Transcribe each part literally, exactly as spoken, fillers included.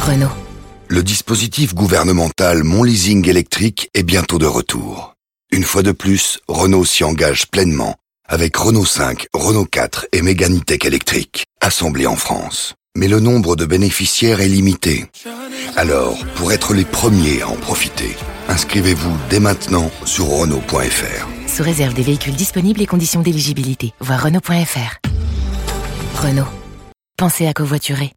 Renault. Le dispositif gouvernemental Mon Leasing électrique est bientôt de retour. Une fois de plus, Renault s'y engage pleinement avec Renault cinq, Renault quatre et Mégane E-Tech électrique, assemblés en France. Mais le nombre de bénéficiaires est limité. Alors, pour être les premiers à en profiter, inscrivez-vous dès maintenant sur Renault point F R. Sous réserve des véhicules disponibles et conditions d'éligibilité. Voir Renault point F R. Renault. Pensez à covoiturer.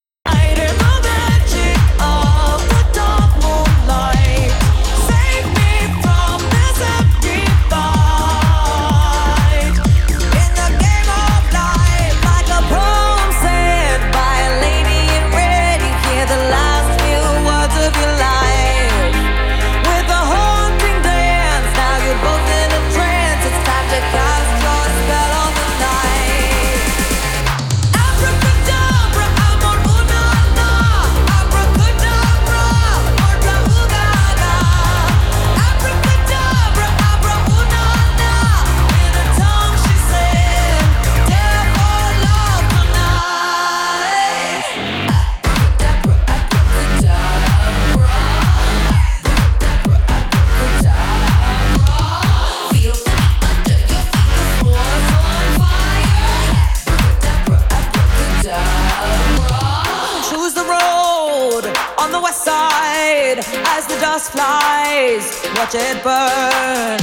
As the dust flies, watch it burn.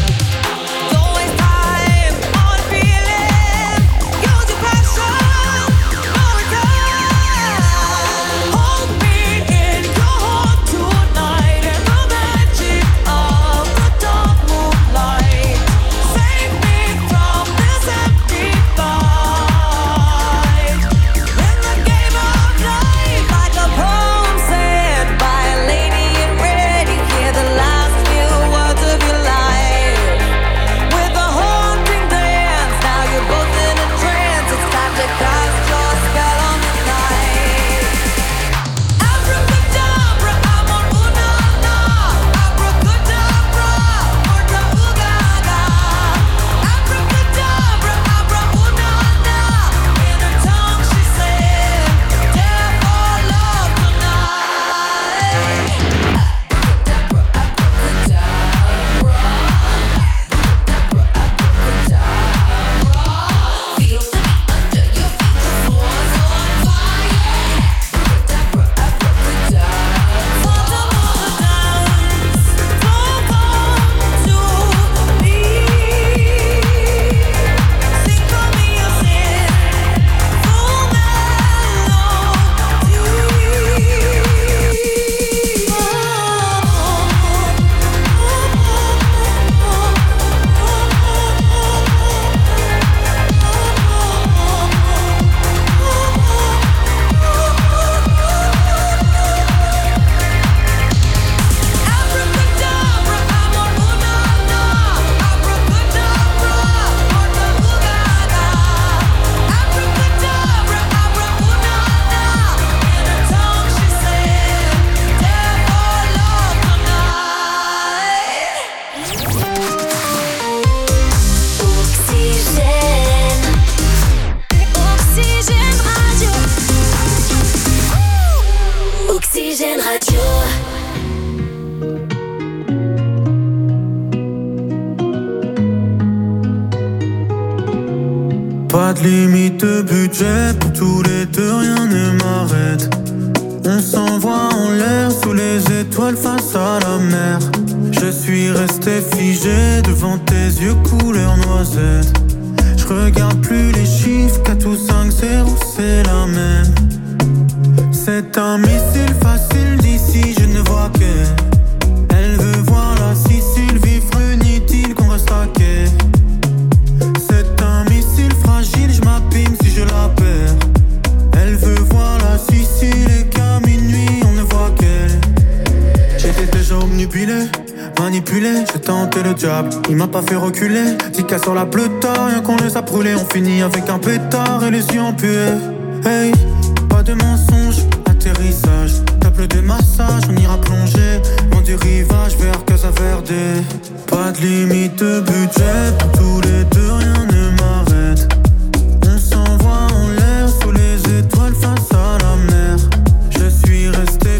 Pas de limite de budget, pour tous les deux rien ne m'arrête. On s'envoie en l'air sous les étoiles face à la mer. Je suis resté figé devant tes yeux couleur noisette. Je regarde plus les chiffres, quatre ou cinq zéro c'est la même. C'est un missile facile d'ici, je ne vois que. Elle veut voir la Sicile, vivre inutile qu'on reste à quai. C'est un missile fragile, je m'abîme si je la perds. Elle veut voir la Sicile et qu'à minuit on ne voit qu'elle. J'étais déjà obnubilé, manipulé, j'ai tenté le diable, il m'a pas fait reculer. Dix cas sur la bleue tard, rien qu'on les a brûlés. On finit avec un pétard et les yeux empués. Hey, pas de mensonge, atterrissage, table de massage, on ira plonger loin du rivage vers Casa Verde. Pas de limite de budget, pour tous les deux rien ne m'arrête. On s'envoie en l'air sous les étoiles face à la mer. Je suis resté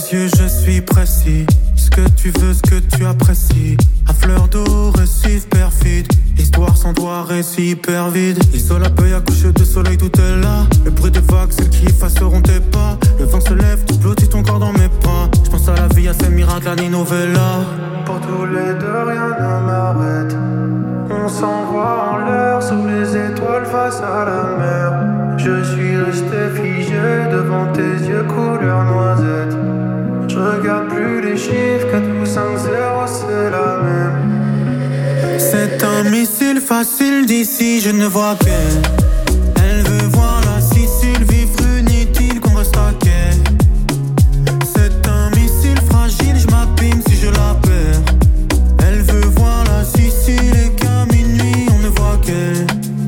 yeux, je suis précis. Ce que tu veux, ce que tu apprécies. À fleur d'eau, récif perfide. Histoire sans toi, récit hyper vide. Isole à peu à coucher de soleil, tout est là. Le bruit des vagues, celles qui effaceront tes pas. Le vent se lève, tu blottis ton corps dans mes bras. J'pense à la vie, à ces miracles, à Ninovella. Pour tous les deux, rien ne m'arrête. On s'envoie en l'air sous les étoiles face à la mer. Je suis resté figé devant tes yeux couleur noisette. Je regarde plus les chiffres, quatre ou cinq zéro, c'est la même. C'est un missile facile d'ici, je ne vois qu'elle. Elle veut voir la Sicile, vivre inutile qu'on reste à quai. C'est un missile fragile, je m'abîme si je la perds. Elle veut voir la Sicile et qu'à minuit on ne voit qu'elle.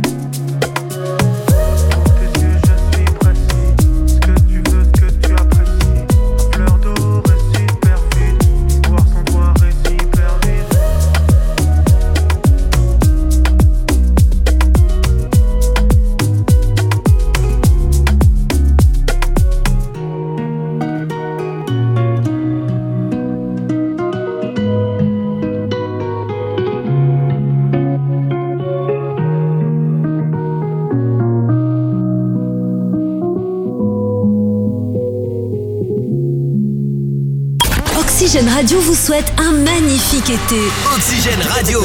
Oxygène Radio vous souhaite un magnifique été. Oxygène Radio.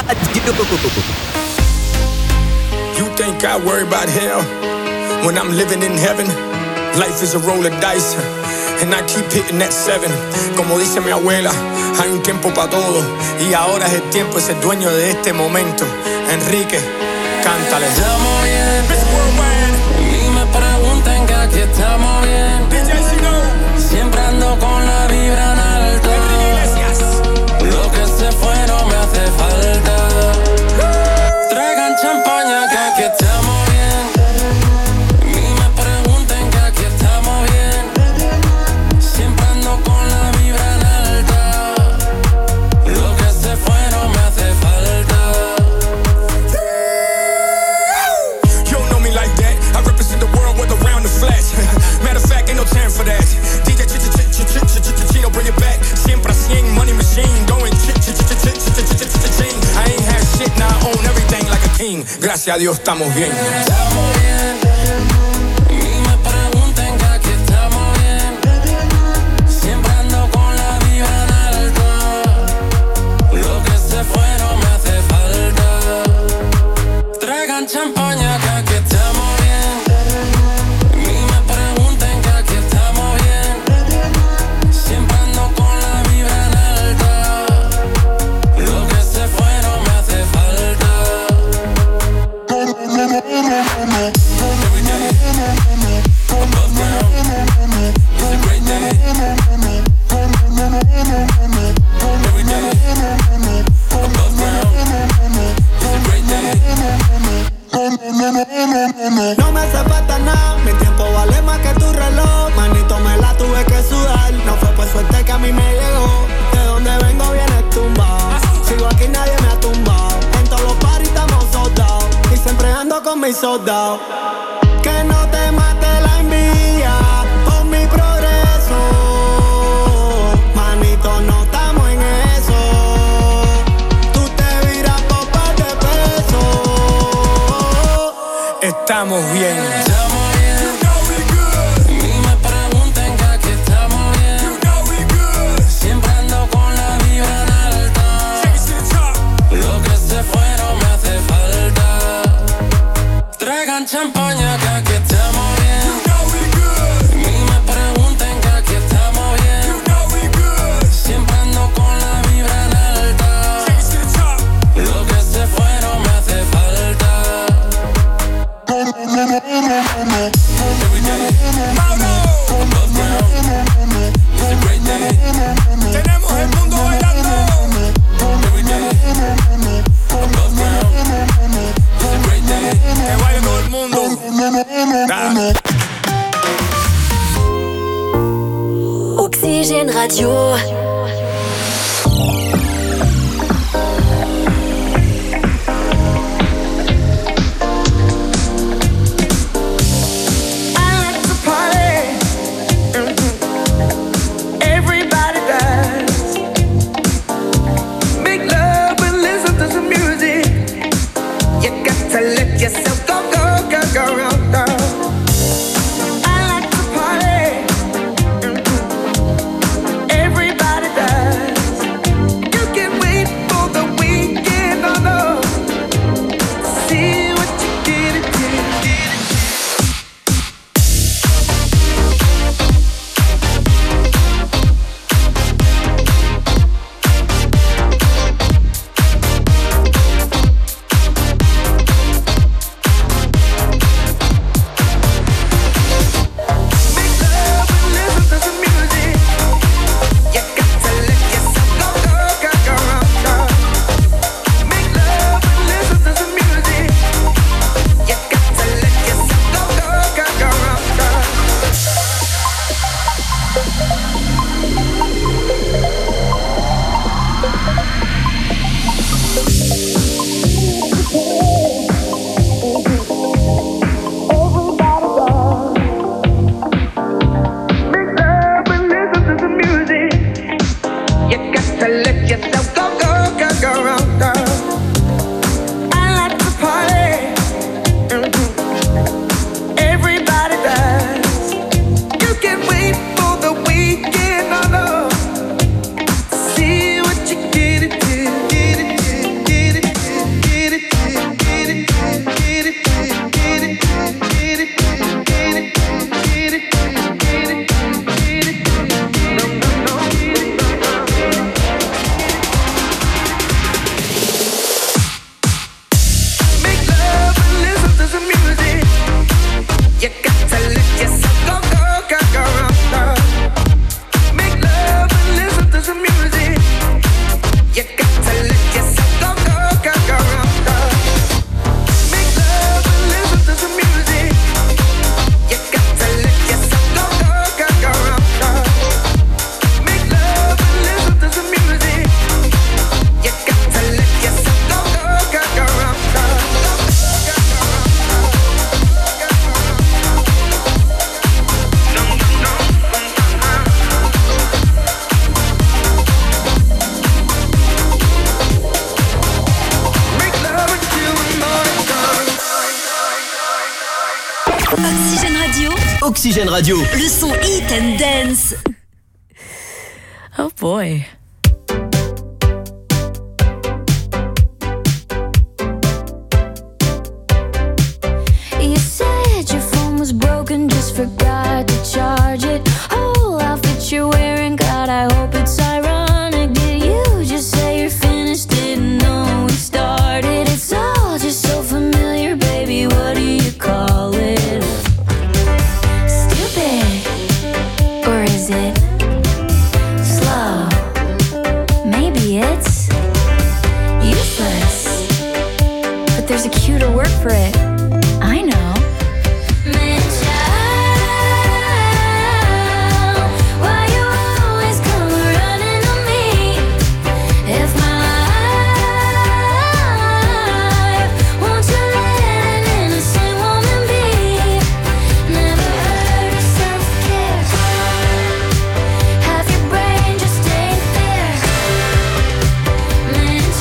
You think I worry about hell when I'm living in heaven? Life is a roll of dice and I keep hitting that seven. Como dice mi abuela, hay un tiempo para todo y ahora es el tiempo, es el dueño de este momento. Enrique, cántale. Estamos bien, y me preguntan que aquí estamos bien. Siempre ando con la vibra en alto. Lo que se fue no me hace falta. Traigan champaña que aquí estamos bien. Y me pregunten que aquí estamos bien. Siempre ando con la vibra en alta. Lo que se fue no me hace falta. You don't know me like that. I represent the world with around the flesh. Matter of fact, ain't no time for that. Chino, bring it back. Siempre a cien, money machine. Going ch-ch-ch-ch-ch-ch-ch-ch-ch-ch-ch-ch. I ain't had shit, now I own everything like a king. Gracias a Dios, estamos bien. Estamos bien. Y me pregunten que aquí estamos bien. Siempre ando con la vibra en alto. Lo que se fue no me hace falta. Traigan champaña que aquí estamos bien. Y me pregunten que aquí estamos bien. Siempre ando con la vibra en alta. Lo que se fue no me hace falta. Every day, above ground, it's a great day. Every day, above ground, it's a great day. No me hace falta nada, mi tiempo vale más que tu reloj. Manito, me la tuve que sudar. No fue por suerte que a mí me llegó. De donde vengo viene tumbado. Sigo aquí, nadie me ha tumbado. En todos los paris estamos soldados. Y siempre ando con mis soldados. Que no te mate la envidia por mi progreso. Manito, no estamos en eso. Tú te viras por par de pesos. Estamos bien. Estamos bien. You know we good. Y me pregunten que aquí estamos bien. You know we good. Siempre ando con la vibra en alta. Lo que se fue no me hace falta. Traigan champaña que aquí estamos bien. You know we good. Y me pregunten que aquí estamos bien. You know we good. Siempre ando con la vibra en alta. Lo que se fue no me hace falta. Every day, above ground, it's a great day. Tenemos el mundo bailando. Every day, above ground, it's a great day. Que baile todo el mundo. Nah. Oxygène Radio. I like to party. Mm-hmm. to let yourself go, go, go, go, go, go. I like to party. Mm-hmm. Everybody does. You can wait for the weekend, no, no. See what you get it to, get it to, get it to, get it to, get it to, get it to, get it to, get it to, get it to, get it to, get it to, get it to. No, no, no. Make love and listen to some music. You got to let yourself go, go, go, go, go. Make love and listen to some music. You got to let yourself go, go, go, go, go. Make love and listen to some music. You got to let yourself go, go, go, go, go. Make love and listen to some music. You got to let yourself go, go, go, go, go. Make love until the morning comes. Oxygène Radio, Oxygène Radio. le son Hit and Dance. Oh boy. You said your phone was broken, just forgot to charge it. Whole outfit you're wearing, God, I hope it's ironic. Did you just say you're finished? Didn't know we started. It's all just so familiar, baby. What do you call it? Stupid, or is it slow? Maybe it's useless, but there's a cuter word for it. I know. Man, child, why you always come running on me? If my life, won't you let an innocent woman be? Never heard of self-care. Half your brain just ain't there. Man,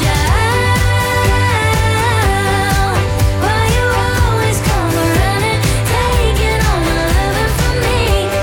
child, why you always come running, taking all my loving from me?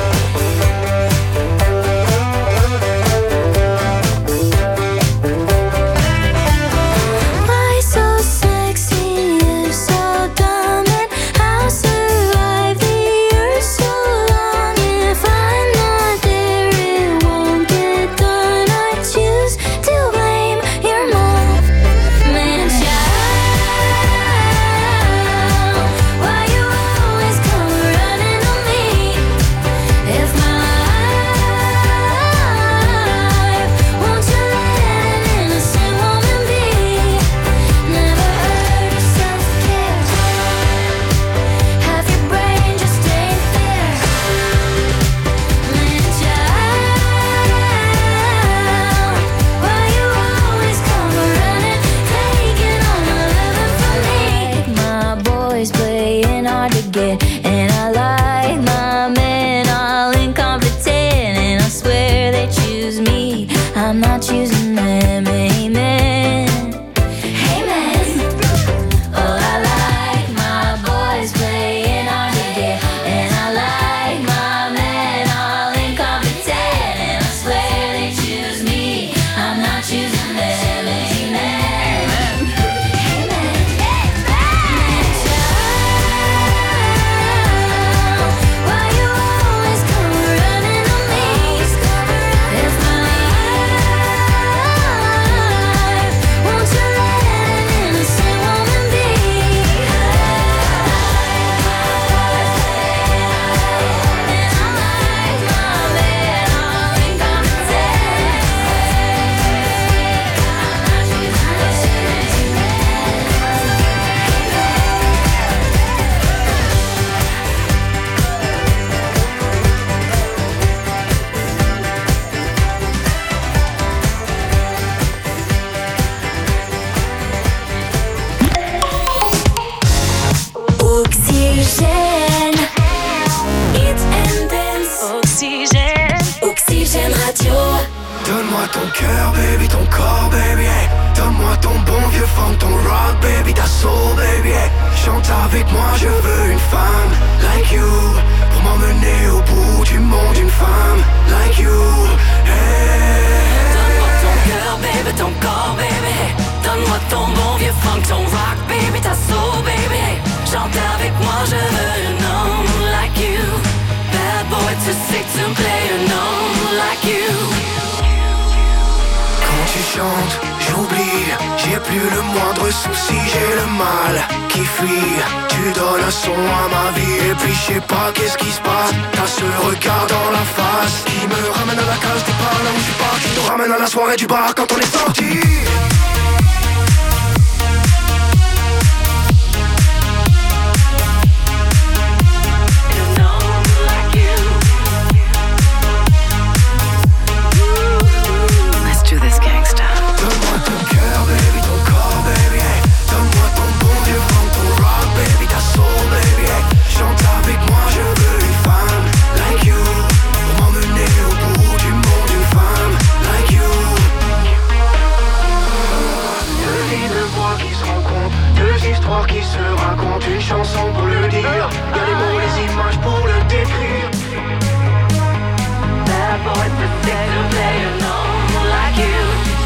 Why so sexy, you're so dumb, and I'll survive the years so long. If I'm not there, it won't get done. I choose to blame your mom. Man, child, why you always come running on me? If my life, won't you let an innocent woman be? Never heard of self-care. Half your brain just ain't there. Man, child, why you always come running, taking all my loving from me? My boys playing hard to get, and I like my men all incompetent, and I swear they choose me, I'm not choosing them. Amen. Amen. Oh, I like my boys playing hard to get, and I like my men all incompetent, and I swear they choose me, I'm not choosing them. Amen. Amen. Child, why you always come running on me? If my life, ton cœur, baby, ton corps, baby, hey. Donne-moi ton bon vieux funk, ton rock, baby, ta soul, baby, hey. Chante avec moi, je veux une femme like you, pour m'emmener au bout du monde, une femme like you, hey. Donne-moi ton cœur, baby, ton corps, baby, hey. Donne-moi ton bon vieux funk, ton rock, baby, ta soul, baby, hey. Chante avec moi, je veux un homme like you. Bad boy too sick to play an homme like you. Quand tu chantes, j'oublie, j'ai plus le moindre souci, j'ai le mal qui fuit. Tu donnes un son à ma vie et puis je sais pas qu'est-ce qui se passe. T'as ce regard dans la face qui me ramène à la case départ, là où je suis pas, qui nous ramène à la soirée du bar quand on est sorti. Donne-moi ton cœur, baby, ton corps, baby, hey. Donne-moi ton bon vieux funk, ton rock, baby, ta soul, baby, hey. Chante avec moi, je veux une femme like you, pour m'emmener au bout du monde, une femme like you. Deux vies de voix qui se rencontrent, deux histoires qui se racontent, une chanson pour le dire, y'a les mots, les images pour le décrire. Bad boy, the sick to play alone like you.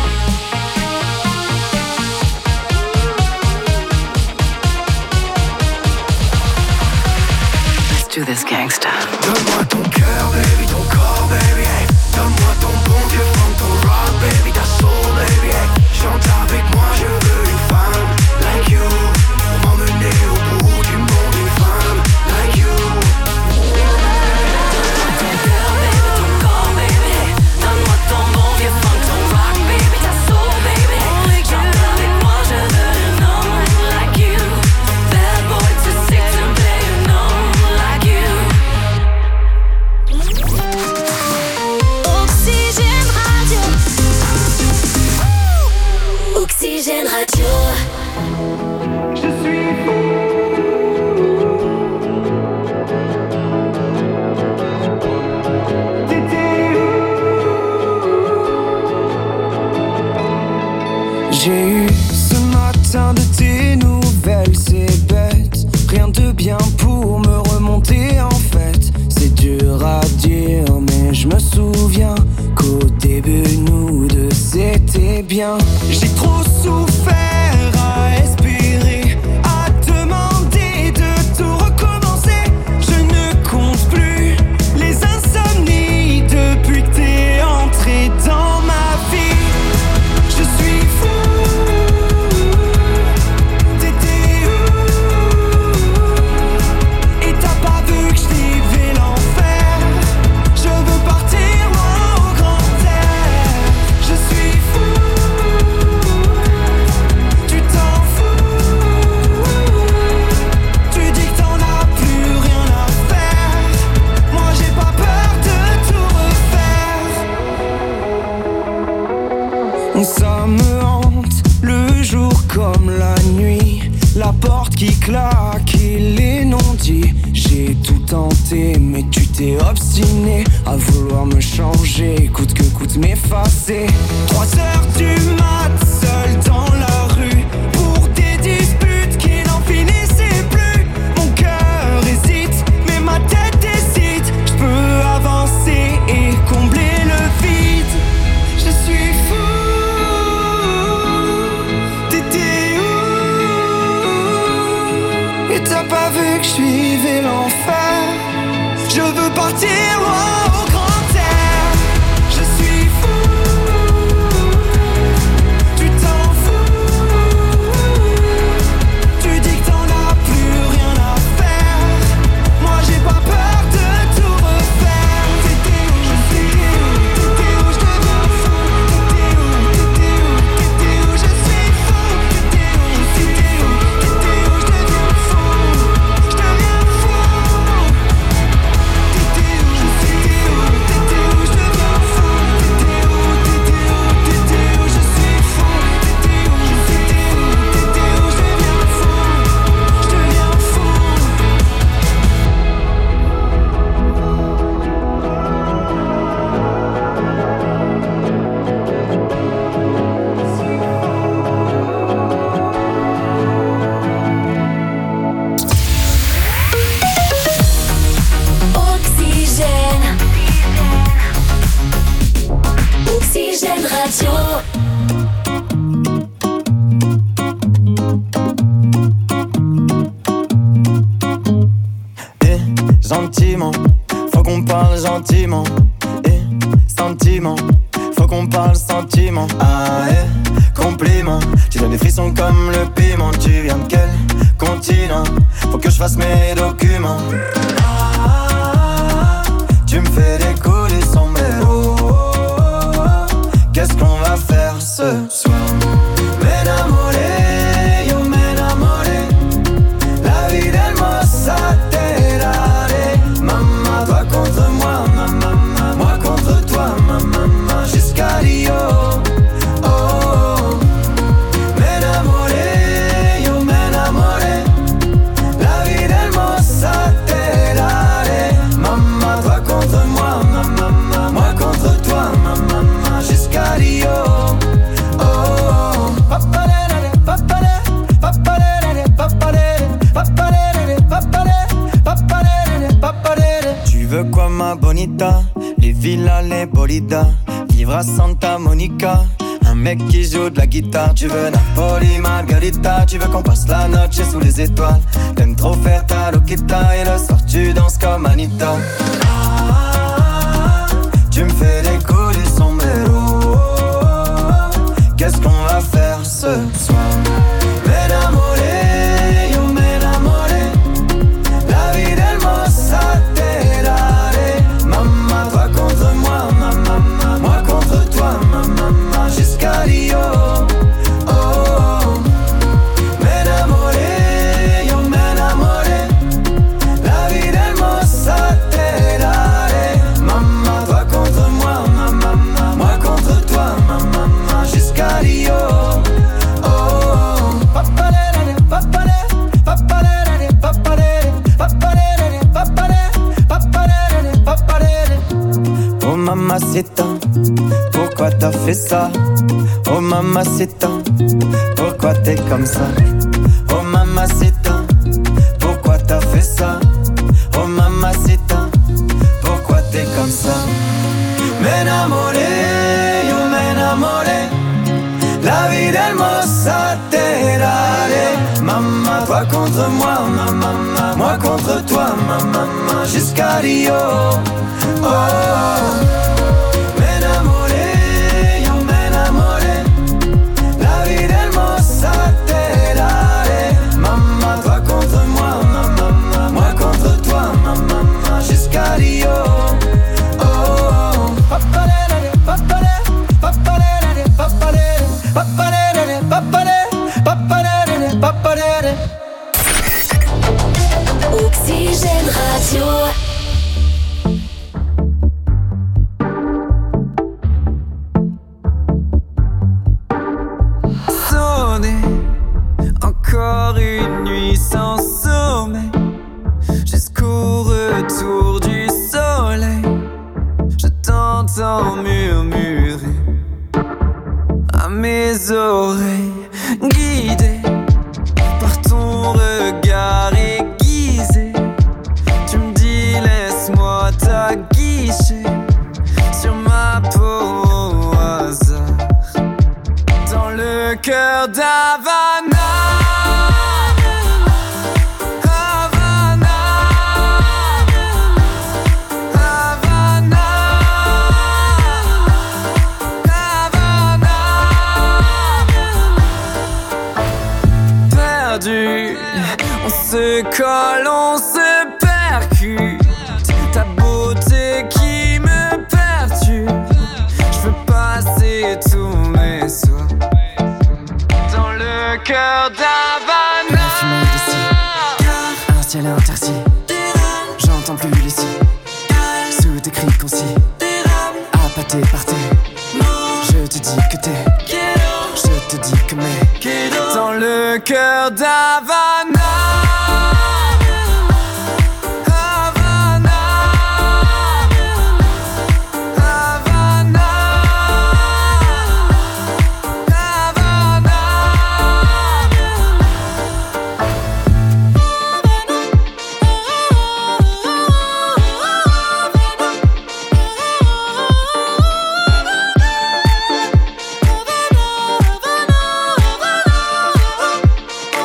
Do this gangsta. Donne-moi ton cœur, baby, ton corps, baby, hey. Donne-moi ton bon vieux funk, ton rock, baby, ta soul, baby, hey. Chante avec moi, je veux une femme like you, pour m'emmener au bout du monde, une femme like you. Donne-moi ton cœur, baby, ton corps, baby, hey. Donne-moi ton bon vieux funk, ton rock, baby, ta soul, baby, hey. Chante avec moi, je veux un homme like you. Bad boy too sick to play an homme like you. Oxygène Radio. Oxygène Radio. Je suis fou. T'étais où? J'ai eu ce matin de tes nouvelles, c'est bête. Rien de bien pour me remonter en fait. C'est dur à dire mais je me souviens qu'au début nous deux c'était bien. J'ai trop souffert à espérer, à demander de tout recommencer. Je ne compte plus les insomnies depuis que t'es entré dans ma vie. Je suis fou. T'étais où? Et t'as pas vu que je vivais l'enfer. Je veux partir loin au grand air. Je suis fou. Tu t'en fous. Tu dis que t'en as plus rien à faire. Moi j'ai pas peur de tout refaire. Ça me hante le jour comme la nuit. La porte qui claque et les non-dits. J'ai tout tenté mais tu t'es obstiné à vouloir me changer, coûte que coûte m'effacer. Trois heures du mat, seul dans la rue, pour des disputes qui n'en finissaient plus. Mon cœur hésite mais ma tête décide. Je peux avancer et combler le vide. Je suis fou. T'étais où? Et t'as pas vu que je suivais l'enfer. Je veux partir loin au grand air. Je suis fou. Tu t'en fous. Tu dis que t'en as plus rien à faire. Moi j'ai pas peur de tout refaire. T'étais où? Je suis où? T'étais où? Je deviens fou. T'étais où? T'étais où? T'étais où? Je suis fou. T'étais où? T'étais où? T'étais où? Je deviens fou. Je deviens fou. T'étais où? Je suis Oxygène Radio. Eh, gentiment, faut qu'on parle gentiment. Eh, sentiment, faut qu'on parle sentiment. Ah, eh, compliment, tu donnes des frissons comme le piment. Tu viens de quel continent? Faut que je fasse mes documents. Ah, tu me fais décoller son mélo. Qu'est-ce qu'on va faire ce soir? M'enamoré, yo m'enamoré. La vie d'hermosa te daré. Maman, toi contre moi, maman, moi contre toi, maman, jusqu'à Rio. Oh, oh. M'enamoré, yo m'enamoré. La vie d'hermosa te daré. Maman, toi contre moi, maman, moi contre toi, maman, jusqu'à Rio. Oh, oh. Papalere, papalere, papalere, papalere, papalere, papalere, papalere, papalere. Tu veux quoi ma bonita? Les villas, les bolidas, vivre à Santa Monica. Un mec qui joue de la guitare. Tu veux Napoli, Margarita. Tu veux qu'on passe la noche sous les étoiles. T'aimes trop faire ta loquita. Et le soir tu danses comme Anita. Ah, tu me fais décoller son mélo. Qu'est-ce qu'on va faire ce soir? M'enamoré, yo m'enamoré. La vie d'hermosa te daré. Maman, toi contre moi, maman, moi contre toi, maman, jusqu'à Rio. Oh, oh. M'enamoré, yo m'enamoré. La vie d'hermosa te daré. Maman, toi contre moi, maman, moi contre toi, maman, jusqu'à Rio. Oh, oh. Papalere, papalere, papalere, papalere, papalere, papalere, papalere, papalere. Oh mamacita, pourquoi t'as fait ça? Oh mamacita, pourquoi t'es comme ça? Oh mamacita, pourquoi t'as fait ça? Oh mamacita, pourquoi t'es comme ça? M'enamoré, yo m'enamoré. La vie d'hermosa te daré. Maman, toi contre moi, maman, moi contre toi, maman, jusqu'à Rio. Oh, oh. M'enamoré, yo m'enamoré. La vie d'hermosa te daré. Maman, toi contre moi, maman, moi contre toi, maman, jusqu'à Rio. Oh, oh. Papalere, papalere, papalere, papalere, papalere, papalere, papalere, papalere. Oxygène Radio. Sonner, encore une nuit sans sommeil, jusqu'au retour du soleil. Je t'entends murmurer à mes oreilles, guidé par ton regard aiguisé. Tu me dis laisse-moi t'aguicher sur ma peau au hasard, dans le cœur d'Havana. Havana, Havana, Havana. Perdu, on se colle, on se percute. Ta beauté qui me perturbe. Je veux passer tous mes soirs dans le cœur d'Havana. La fumée d'ici, un ciel interdit. J'entends plus les si sous tes cris concis, appâté par tes mots. Je te dis que t'es, je te dis que mais dans le cœur d'Havana.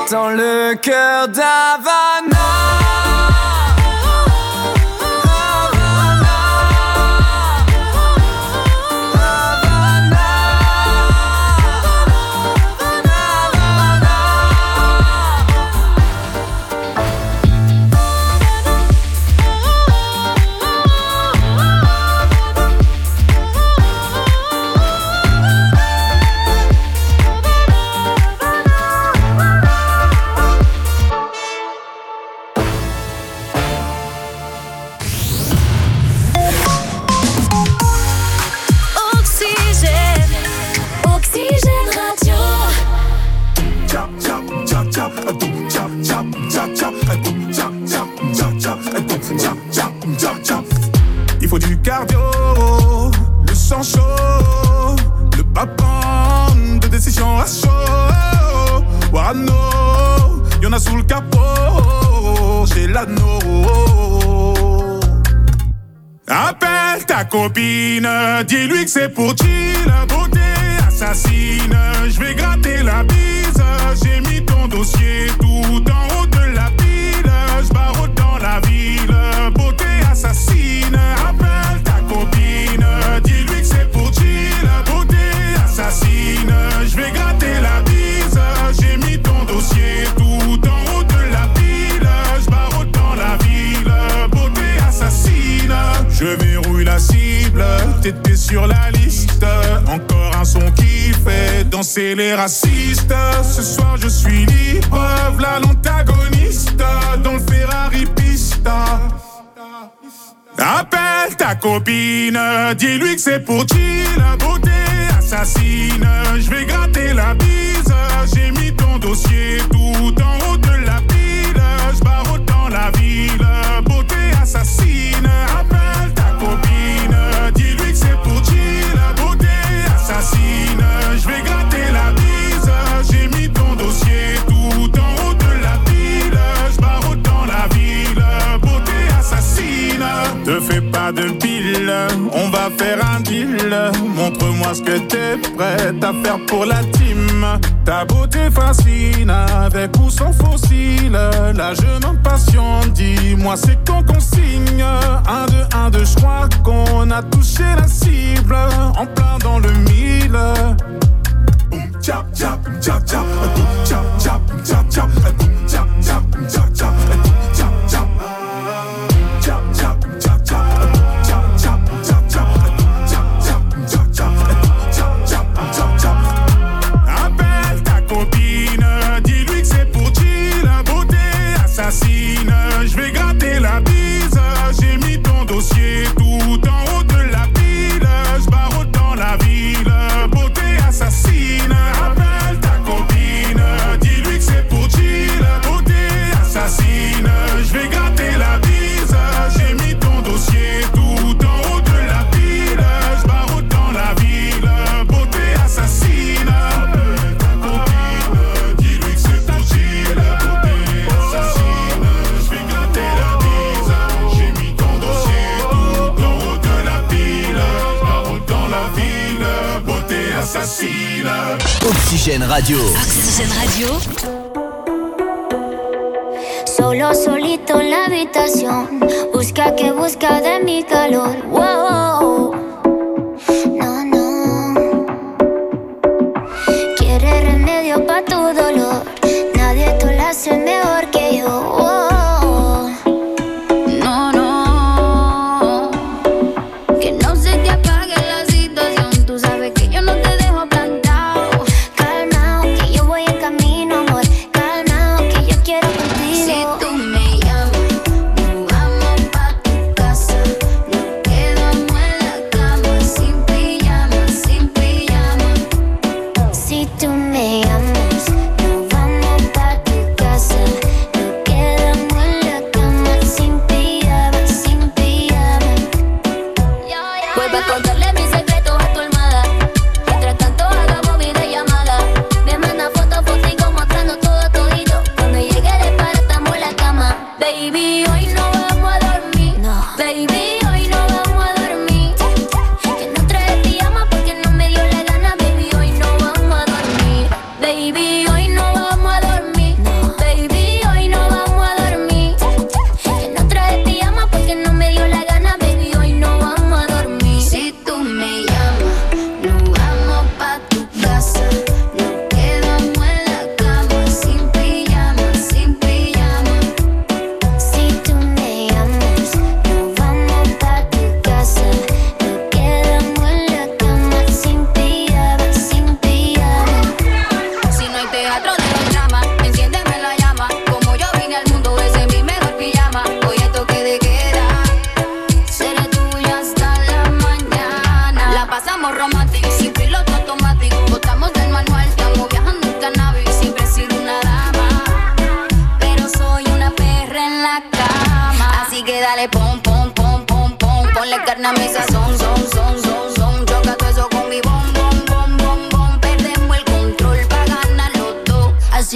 dans le cœur d'Havana. Il faut du cardio, le sang chaud, le papan de décision à chaud. Warano, y'en a sous le capot, j'ai l'anneau. Appelle ta copine, dis-lui que c'est pour chill, beauté assassine. Je vais gratter la bise, j'ai mis ton dossier tout en haut de la pile. Je barre dans la ville, beauté assassine. Appelle ta copine, dis-lui que c'est pour chill, beauté assassine. Je vais gratter la bise, j'ai mis ton dossier tout en haut de la pile. Je barre dans la ville, beauté assassine. Je verrouille la cible, t'étais sur la liste. Encore un son qui fait danser les racistes. Ce soir je suis libre, v'là l'antagoniste dans le Ferrari pista. Appelle ta copine, dis-lui que c'est pour chill, beauté assassine. Je vais gratter la bise, j'ai mis ton dossier tout en haut de la pile. Je barre dans la ville, beauté assassine. Appelle ta copine, dis-lui que c'est pour chill, beauté assassine. Je vais gratter la bise, j'ai mis ton dossier tout en haut de la pile. Je barre dans la ville, beauté assassine. Te fais pas de pile, on va faire un deal. Montre-moi ce que t'es prête à faire pour la team. Ta beauté fascine, avec ou sans fossile. La jeune en passion, dis-moi c'est qu'on consigne. Un, deux, un, deux, je crois qu'on a touché la cible. En plein dans le mille. Boum, tchap, tchap, tchap, tchap. Boum, tchap, tchap, tchap, tchap. Boum, tchap, tchap, tchap, tchap. Boum, tchap, tchap. Tchap, tchap, tchap, tchap. Appelle ta copine, dis-lui que c'est pour chill, beauté assassine. Je vais gratter la bise, j'ai mis ton dossier tout en haut de la pile. Je barre dans la ville, beauté assassine. Appelle ta copine, dis-lui que c'est pour chill, beauté assassine. Je vais gratter la bise, j'ai mis ton dossier tout en haut de la pile. Je barre dans la ville, beauté assassine. Appelle ta copine, dis-lui que c'est pour chill, beauté assassine. Je vais gratter la bise, j'ai mis ton dossier tout en haut de la pile. Je barre dans la ville, beauté assassine. Oxygène Radio. Oxygène Radio. Solo solito en la habitación, busca que busca de mi calor. Wow, no, no. Quiere remedio pa' tu dolor, nadie te lo hace mejor que yo. Wow. No, no. Que no se te apague la situación, tú sabes que yo no te dejo plantado. Calmao, que yo voy en camino, amor. Calmao, que yo quiero contigo. Si tú me llamas, nos vamos pa' tu casa. Nos quedamos en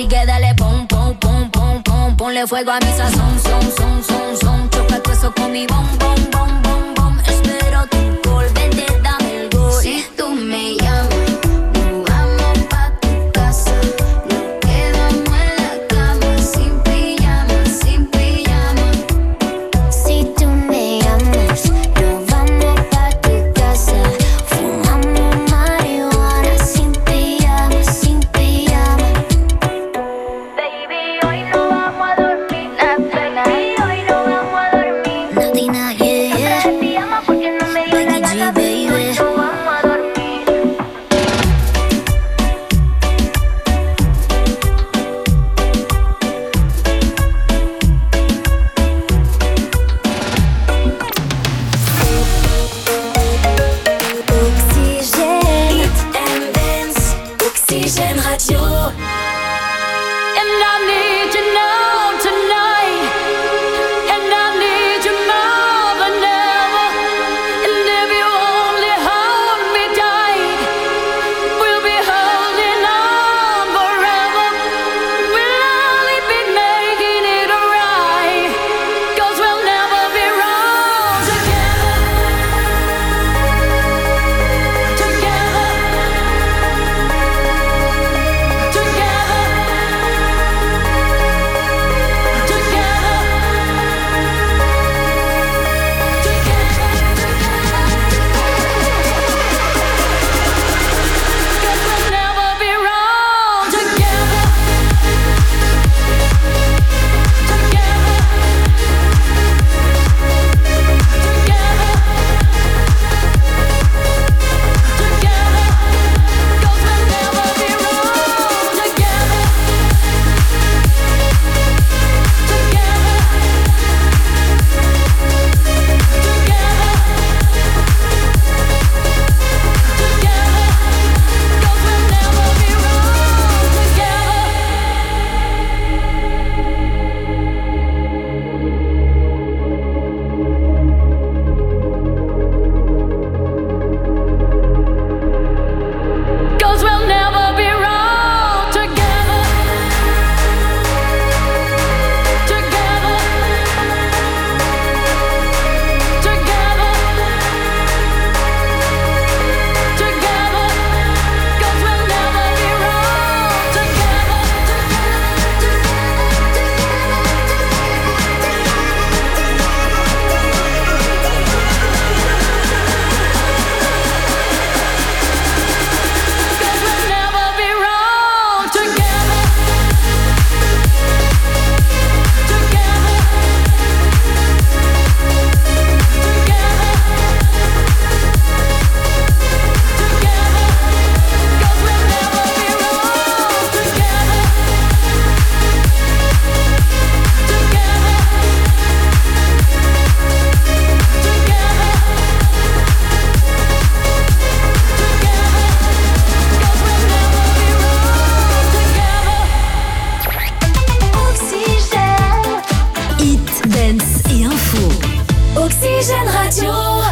así que dale pom, pom, pom, pom, pom. Ponle fuego a mi sazón, son, son, son, son. Choca tu eso con mi bom, bom, bom, bom, bom. Espero tu call, vente, dame el gol. Si tú me llamas, nos vamos pa' tu casa. Nos quedamos en la cama, sin pijama, sin pijama. Si tú me llamas, nos vamos pa' tu casa. Fumamos marihuana, sin pijama, sin pijama. Baby, hoy no vamos a dormir, baby, hoy no vamos a dormir. Natina, yeah, yeah. En pijama porque no me dio la gana, baby, hoy no vamos a dormir. Oxygène, Hit and Dance, Oxygène Radio. And I need you now tonight, and I need you more than ever. And if you only hold me tight, we'll be holding on forever. We'll only be making it right, 'cause we'll never be wrong together. Together. Together. Oxygène Radio.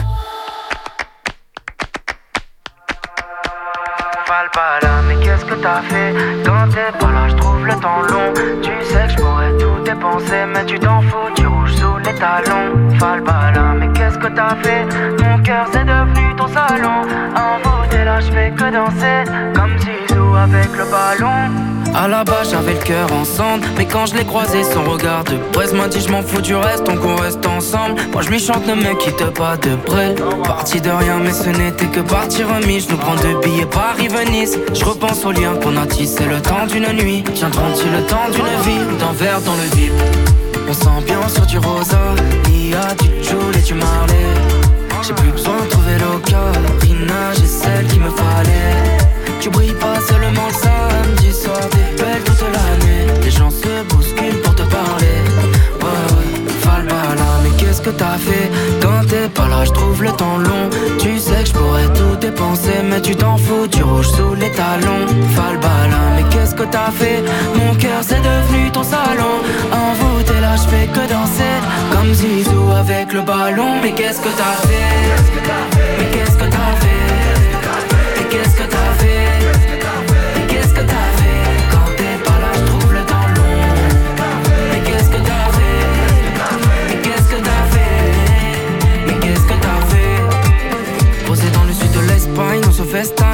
Valpala, mais qu'est-ce que t'as fait? Quand t'es pas là, je trouve le temps long. Tu sais que je pourrais tout dépenser, mais tu t'en fous, tu rouges sous les talons. Valpala, mais qu'est-ce que t'as fait? Mon cœur c'est devenu ton salon. Envoûté là, je fais que danser, comme Zizou avec le ballon. À la base j'avais le cœur en cendre, mais quand je l'ai croisé son regard de presse m'a dit je m'en fous du reste, donc on reste ensemble. Moi je lui chante ne me quitte pas de près. Parti de rien mais ce n'était que partie remise. Je nous prends deux billets Paris-Venise. Je repense aux liens qu'on a tissé le temps d'une nuit. Tiendront-ils le temps d'une vie? D'un verre dans le vide. On s'ambiance sur du rosa. Il y a du Joule et du Marley. J'ai plus besoin de trouver l'ocarina, j'ai celle qu'il me fallait. Tu brilles pas seulement le samedi soir, t'es belle toute l'année. Les gens se bousculent pour te parler. Ouais, ouais, Valbala, mais qu'est-ce que t'as fait? Quand t'es pas là, je trouve le temps long. Tu sais que je pourrais tout dépenser, mais tu t'en fous, tu rouges sous les talons. Valbala, mais qu'est-ce que t'as fait? Mon cœur c'est devenu ton salon. Envoûté là, je fais que danser, comme Zizou avec le ballon. Mais qu'est-ce que t'as fait? Mais qu'est-ce que t'as fait? Mais qu'est-ce que t'as fait? Mais qu'est-ce que t'as fait? Quand t'es pas là, je trouve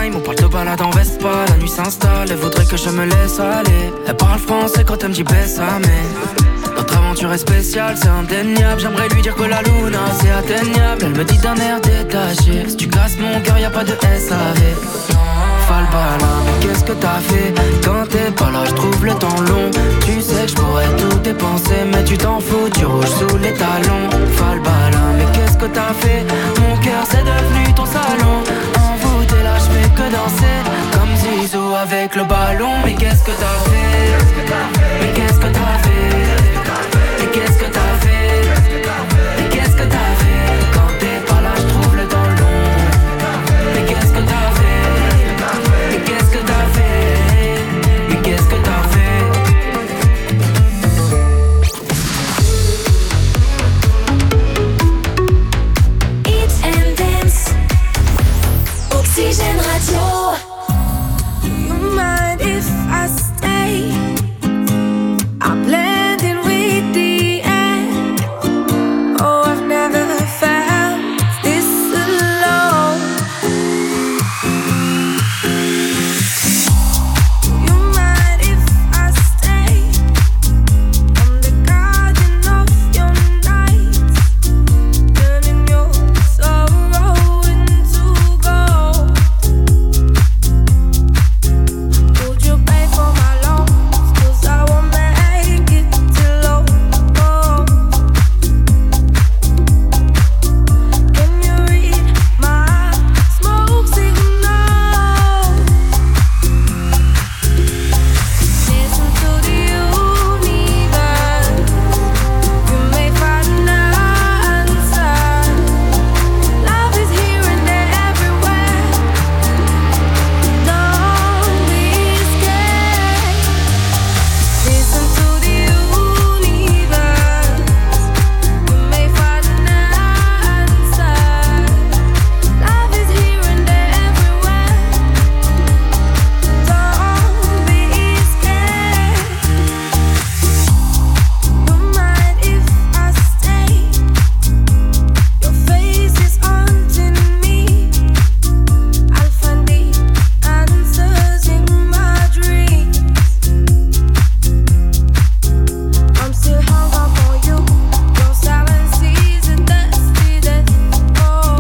time, on parle de balade en Vespa. La nuit s'installe, elle voudrait que je me laisse aller. Elle parle français quand elle me dit baisse-moi. Notre aventure est spéciale, c'est indéniable. J'aimerais lui dire que la luna c'est atteignable. Elle me dit d'un air détaché, si tu casses mon cœur y'a pas de S A V. Falbala, mais qu'est-ce que t'as fait? Quand t'es pas là, je trouve le temps long. Tu sais que je pourrais tout dépenser, mais tu t'en fous, tu rouges sous les talons. Falbala, mais qu'est-ce que t'as fait? Mon cœur c'est devenu ton salon. Envoûté là, je fais que danser comme Zizou avec le ballon. Mais qu'est-ce que t'as fait? Mais qu'est-ce que t'as fait? Mais qu'est-ce que t'as fait? Mais qu'est-ce que t'as fait? Quand t'es pas là, je trouve le temps long. Mais qu'est-ce que t'as fait? Mais qu'est-ce que t'as fait? Mais qu'est-ce que t'as fait? Eat and dance. Oxygène Radio. Do you mind if I stay? I blend in with the end. Oh, I've never felt this alone. Do you mind if I stay? I'm the garden of your nights, turning your sorrow into gold. Would you pay for my loans? 'Cause I won't make it till low. Can you read my smoke signal? Listen to the universe. You may find an answer. Love is here and there everywhere. Don't be scared. Listen to the universe. You may find an answer. Love is here and there everywhere. Don't be scared. You mind if I stay? Your face is haunting me. I'll find the answers in my dreams. I'm still hung up on you. Your silence is a dusty death. Oh,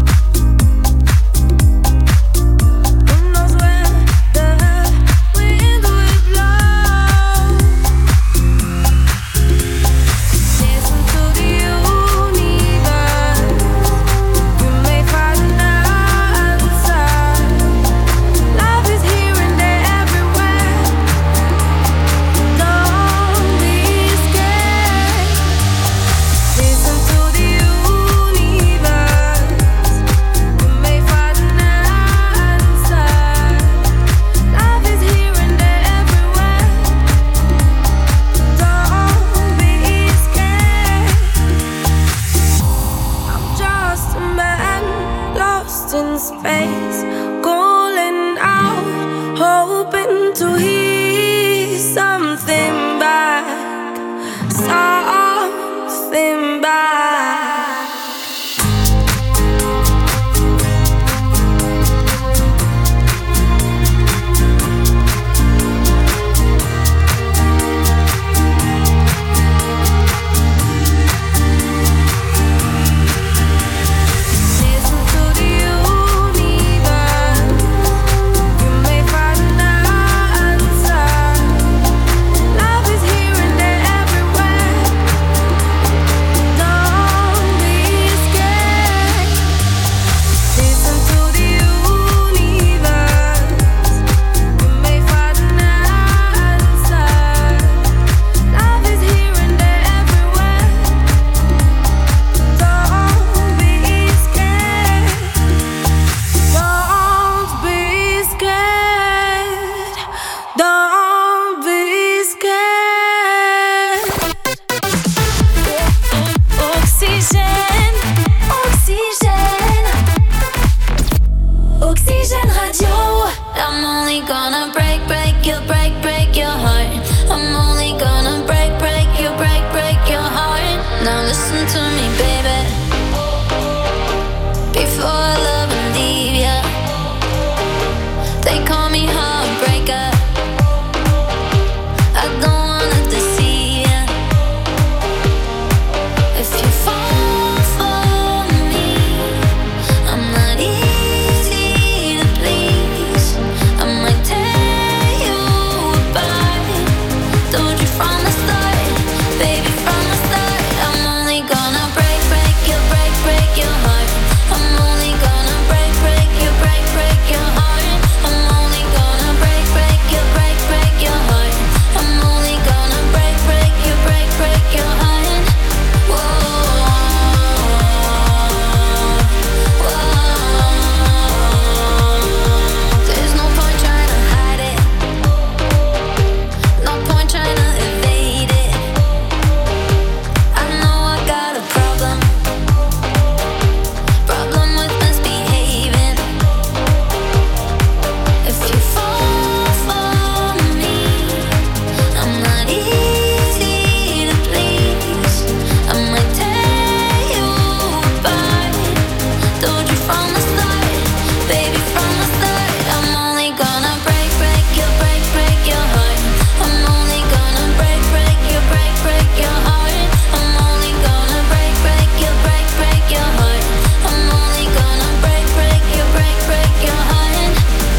who knows where the wind will blow? Listen to the universe. You may find an answer. Love is here and there everywhere. Don't be scared. Listen to the universe. You may find an answer. Love is here and there everywhere. Don't be scared. I'm just a man lost in space, calling out, hoping to hear something back, something back. Listen to the universe. You may find an answer. Love is here and there everywhere. Don't be scared. Listen to the universe. You may find an answer. Love is here and there everywhere. Don't be scared. Don't be scared. Don't be scared. Oxygène, oxygène, oxygène radio. I'm only gonna break, break your, break, break your heart. I'm only gonna break, break your, break, break your heart. Now listen to me, baby. Before I love and leave ya, gonna break, break your, break, break your heart. I'm only gonna break, break your, break, break your heart. I'm only gonna break, break your, break, break your heart. I'm only gonna break, break your, break, break your heart.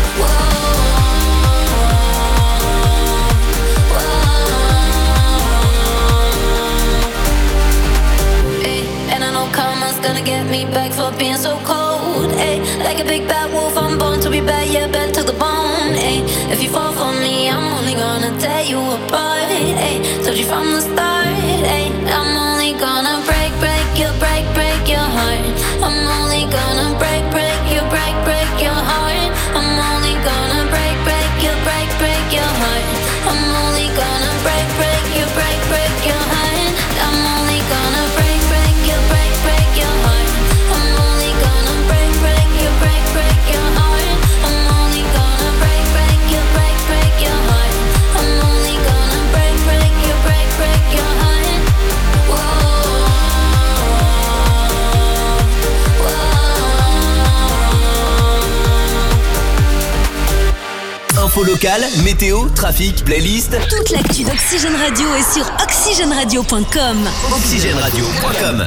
Gonna get me back for being so cold, ayy. Like a big bad wolf, I'm born to be bad, yeah, bad to the bone, ayy. If you fall for me, I'm only gonna tear you apart, ayy. Told you from the start, ayy. I'm only gonna break, break your, break, break your heart. I'm only gonna break, break your, break, break your heart. I'm only gonna break, break your, break, break your heart. I'm only gonna break, break your, break, break your heart. I'm only gonna break, break your, break, break your heart. I'm only gonna break, break your, break, break your heart. I'm only gonna break, break your, break, break your heart. I'm only gonna break, break your, break, break your heart. Info locale, météo, trafic, playlist. Toute l'actu d'Oxygène Radio est sur oxygène radio point com. oxygène radio point com.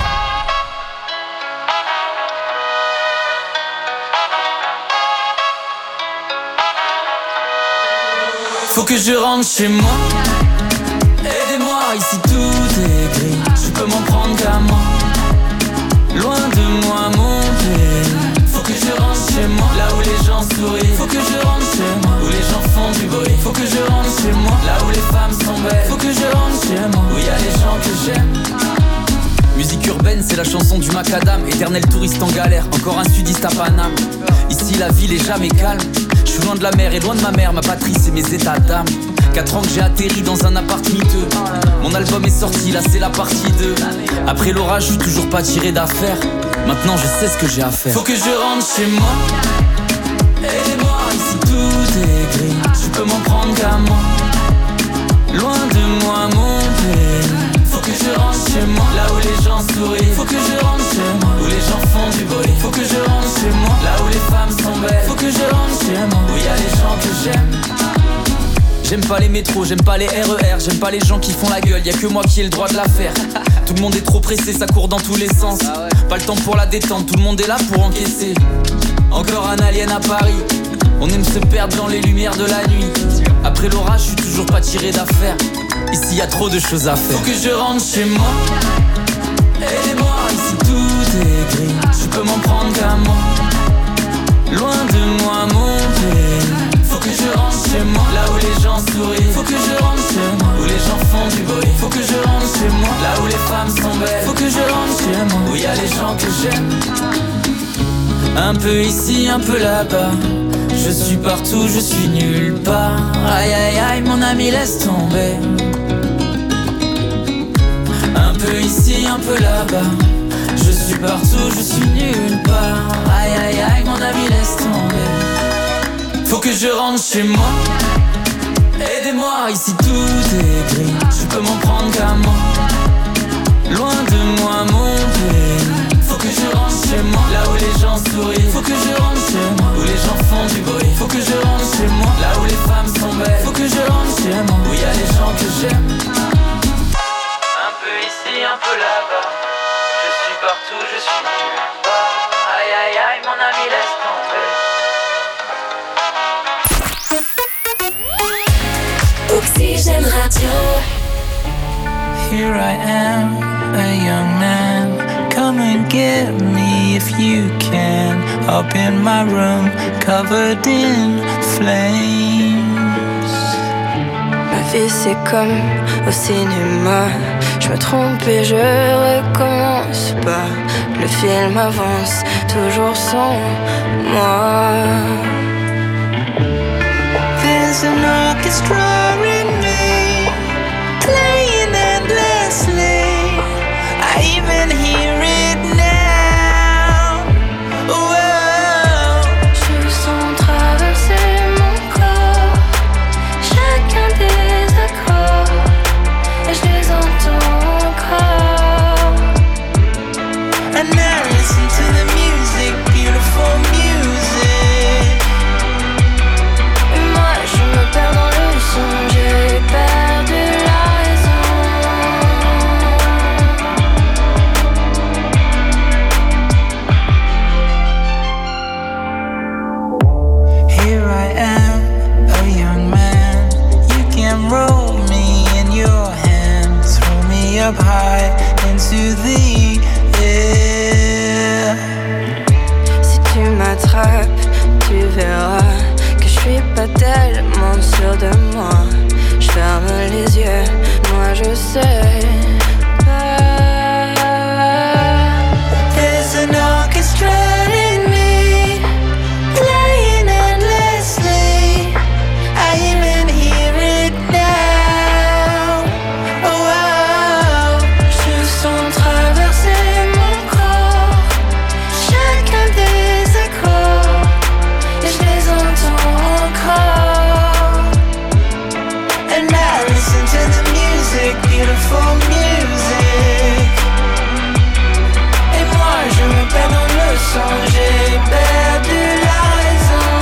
Faut que je rentre chez moi. Aidez-moi, ici tout est gris. Je peux m'en prendre qu'à moi. Loin de moi mon pays. Faut que je rentre chez moi. Là où les gens sourient. Faut que je rentre chez moi. Où les gens font du bruit. Faut que je rentre chez moi. Là où les femmes sont belles. Faut que je rentre chez moi. Où y a les gens que j'aime. Musique urbaine, c'est la chanson du macadam. Éternel touriste en galère, encore un sudiste à Paname. Ici la ville est jamais calme. Je suis loin de la mer et loin de ma mère. Ma patrie c'est mes états d'âme. Quatre ans que j'ai atterri dans un appart miteux. Mon album est sorti, là c'est la partie deux. Après l'orage, je suis toujours pas tiré d'affaire. Maintenant je sais ce que j'ai à faire. Faut que je rentre chez moi. Aidez-moi, ici tout est gris. Je peux m'en prendre qu'à moi. Loin de moi mon pays. Faut que je rentre chez moi. Là où les gens sourient. Faut que je rentre chez moi. Où les gens font du bruit. Faut que je rentre chez moi. Là où les femmes sont belles. Faut que je rentre chez moi. Où y a les gens que j'aime. J'aime pas les métros, j'aime pas les R E R. J'aime pas les gens qui font la gueule, y'a que moi qui ai le droit de la faire. Tout le monde est trop pressé, ça court dans tous les sens. Pas le temps pour la détente, tout le monde est là pour encaisser. Encore un alien à Paris. On aime se perdre dans les lumières de la nuit. Après l'orage, je suis toujours pas tiré d'affaire. Ici y'a trop de choses à faire. Faut que je rentre chez moi. Aidez-moi, ici tout est gris. Je peux m'en prendre qu'à moi. Loin de moi mon pays. Faut que je rentre chez moi. Là où les gens sourient. Faut que je rentre chez moi. Où les gens font du bruit. Faut que je rentre chez moi. Là où les femmes sont belles. Faut que je rentre chez moi. Où y a les gens que j'aime. Un peu ici, un peu là-bas. Je suis partout, je suis nulle part. Aïe aïe aïe, mon ami laisse tomber. Un peu ici, un peu là-bas. Je suis partout, je suis nulle part. Aïe aïe aïe, mon ami laisse tomber. Faut que je rentre chez moi. Aidez-moi, ici tout est gris. Je peux m'en prendre qu'à moi. Loin de moi mon pays. Faut que je rentre chez moi. Là où les gens sourient. Faut que je rentre chez moi. Où les gens font du bruit. Faut que je rentre chez moi. Là où les femmes sont belles. Faut que je rentre chez moi. Où y a les gens que j'aime. Un peu ici, un peu là-bas. Je suis partout, je suis nulle part. Aïe aïe aïe, mon ami laisse tomber. Oxygène Radio. Here I am, a young man. Come and get me if you can. Up in my room, covered in flames. Ma vie c'est comme au cinéma. Je me trompe et je recommence pas. Le film avance, toujours sans moi. There's an orchestra in me, playing endlessly. I even hear it now. Whoa. Je sens traverser mon corps chacun des accords et je les entends encore. And now listen to the music, beautiful music. tellement sûre de moi. Je ferme les yeux, moi je sais. There's an orchestra in me, playing endlessly. I even hear it now. Oh, oh. Je sens traverser mon corps chacun des accords, et je les entends encore. And I listen to the music, beautiful music. Et moi je me perds dans le son, j'ai perdu la raison.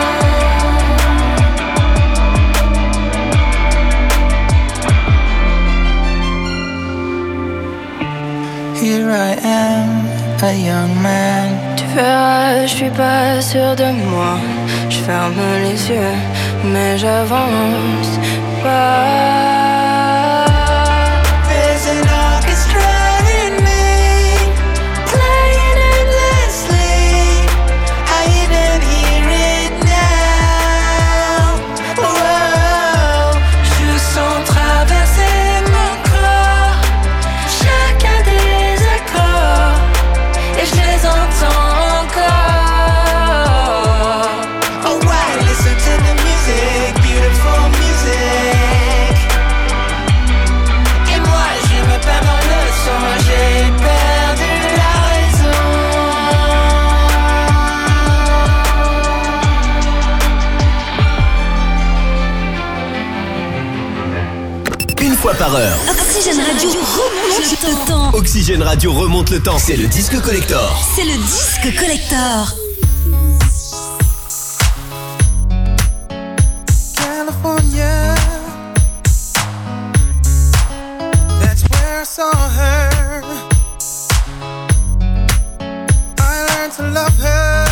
Here I am, a young man. Tu verras, je suis pas sûre de moi. Je ferme les yeux, mais j'avance pas. There's an orchestra in me, playing endlessly. I even hear it now. Oh, je sens traverser mon corps chacun des accords, et je les entends encore. Oh, I listen to the music, beautiful music. Et moi je me perds dans le son, j'ai perdu la raison. Une fois par heure, Oxygène Radio remonte le temps. Oxygène Radio remonte le temps. C'est le disque collector. C'est le disque collector. California, that's where I saw her. I learned to love her.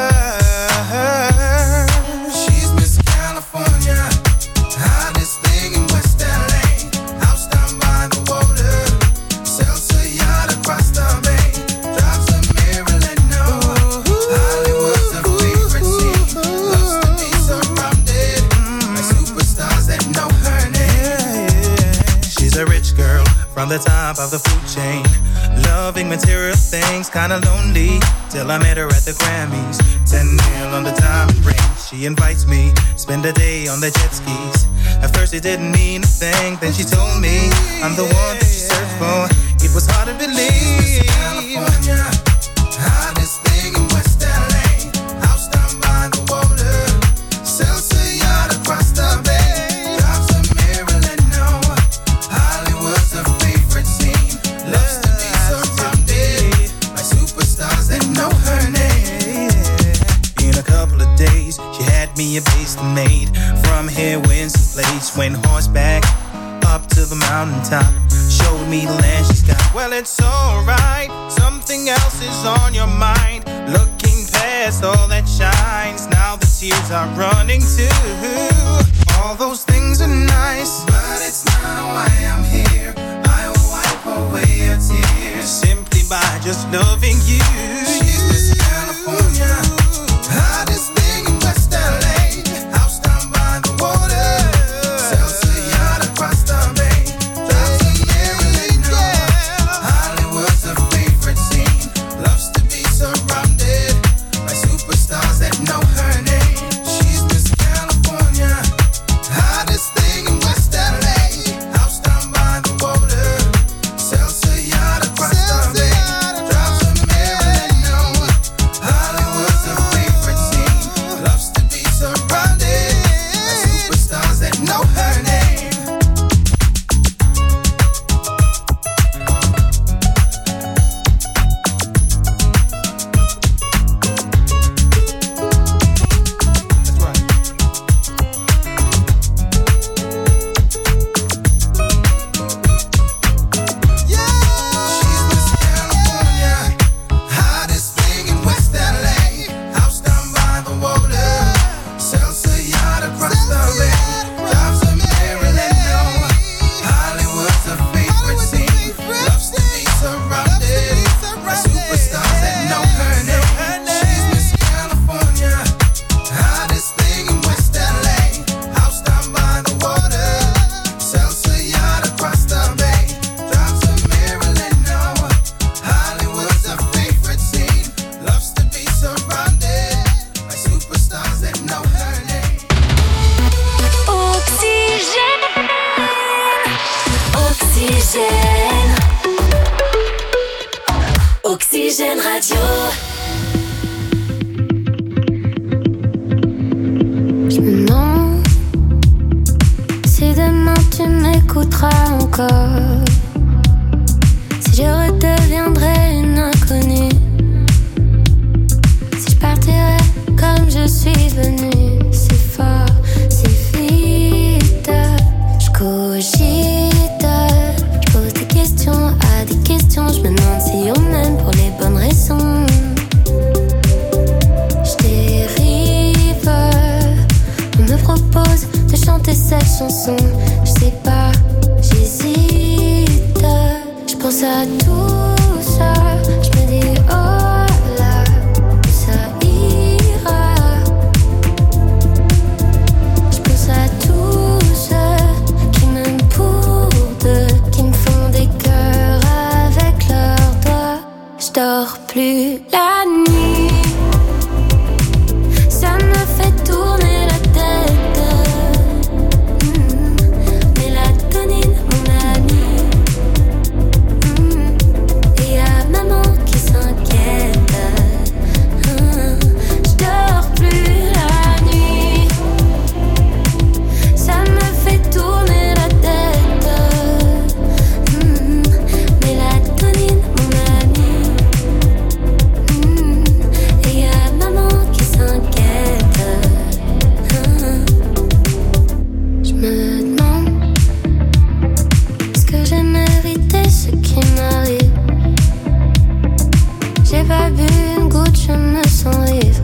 She's Miss California, hottest thing in West L A. House down by the water, sells a yacht across the bay. Drives a Maryland, no. Hollywood's her favorite scene. Loves to be surrounded by superstars that know her name. She's a rich girl from the top of the food chain. Loving material things, kinda lonely. Till I met her at the Grammys. Ten mil on the diamond ring. She invites me, spend a day on the jet skis. At first it didn't mean a thing. Then she told me I'm the one that she searched for. It was hard to believe. California, hottest thing in West L A. House down by the water, sells a yacht across the bay. Drives a Maryland, no. Hollywood's her favorite scene. Loves to be surrounded by superstars that know her name. In a couple of days, she had me a base made. From here, Winston Place, went horseback up to the mountaintop. Showed me the land she's got. Well, it's alright. Something else is on your mind. Looking past all that shines. Now the tears are running too. All those things are nice, but it's not why I'm here. I will wipe away your tears simply by just loving you. She's Miss California, hottest thing in West L A. House down by the water, sells a yacht across the bay. Drives a Maryland, no. Hollywood's her favorite scene. Loves to be surrounded by superstars that know her name. She's Miss California. Oxygène Radio. Je me demande si demain tu m'écouteras encore, si je redeviendrai une inconnue, si je partirai comme je suis venue, si fort, si vite. Je cogite, je pose des questions à des questions, je me demande si on m'aime pour les bonnes raisons. Je dérive, on me propose de chanter cette chanson, je sais pas, j'hésite. Je pense à tout ça, je me dis oh là, ça ira. Je pense à tous ceux qui m'aiment pour deux, qui me font des cœurs avec leurs doigts. Je dors plus la nuit, ça me fait tourner la tête. Mmh. Mélatonine, mon ami. Mmh. Et y'a maman qui s'inquiète. Mmh. Je dors plus la nuit, ça me fait tourner la tête. Mmh. Mélatonine, mon ami. Mmh. Et y'a maman qui s'inquiète. Mmh. Je me demande, est-ce que j'ai mérité ce qui m'arrive? J'ai pas bu une goutte, je me sens ivre.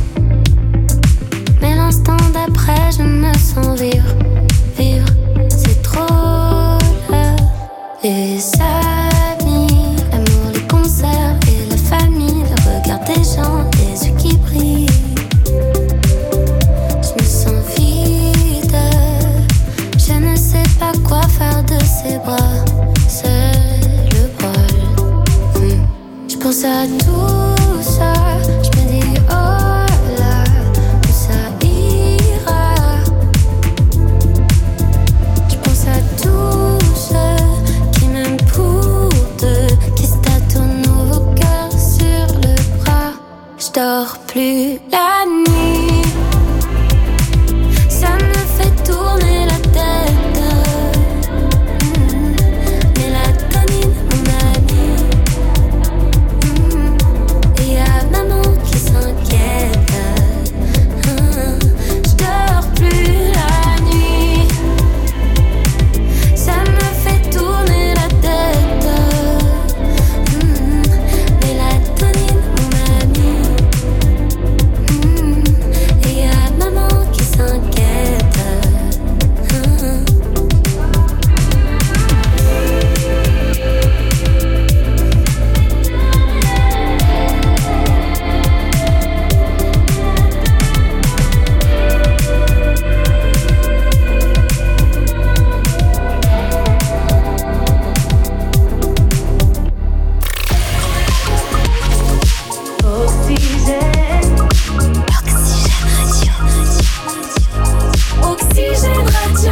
Mais l'instant d'après, je me sens vivre. Vivre, c'est trop là. Les amis, l'amour, les concerts et la famille, le regard des gens, les yeux qui brillent. Je me sens vide, je ne sais pas quoi faire de ces bras. C'est le bol. Hmm. Je pense à tout ça, je me dis oh là, où ça ira. Je pense à tous ceux qui m'aiment pour deux, qui se tatouent nos cœurs sur le bras. Je dors plus la nuit, ça me fait tourner la tête. Mmh. Mélatonine, mon ami. Mmh. Et y'a maman qui s'inquiète. Mmh. Je dors plus la nuit, ça me fait tourner la tête. Mmh. Mélatonine, mon ami. Mmh. Et y'a maman qui s'inquiète. Mmh. Oxygène Radio.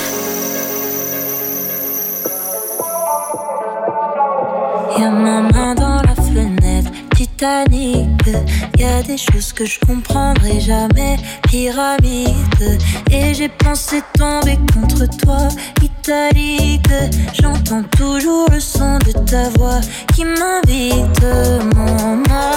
Y'a ma main dans la fenêtre, Titanic. Y'a des choses que je comprendrai jamais, pyramide. Et j'ai pensé tomber contre toi, italique. J'entends toujours le son de ta voix qui m'invite, mon